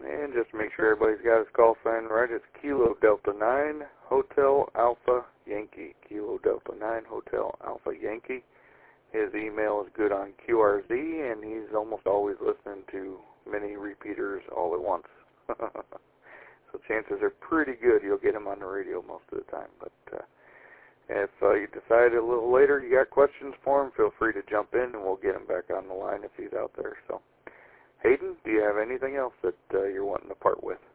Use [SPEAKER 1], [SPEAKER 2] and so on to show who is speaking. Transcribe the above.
[SPEAKER 1] And just to make sure everybody's got his call sign right, it's Kilo Delta 9 Hotel Alpha Yankee. Kilo Delta 9 Hotel Alpha Yankee. His email is good on QRZ, and he's almost always listening to many repeaters all at once. So chances are pretty good you'll get him on the radio most of the time. But if you decide a little later you got questions for him, feel free to jump in, and we'll get him back on the line if he's out there. So, Hayden, do you have anything else that you're wanting to part with?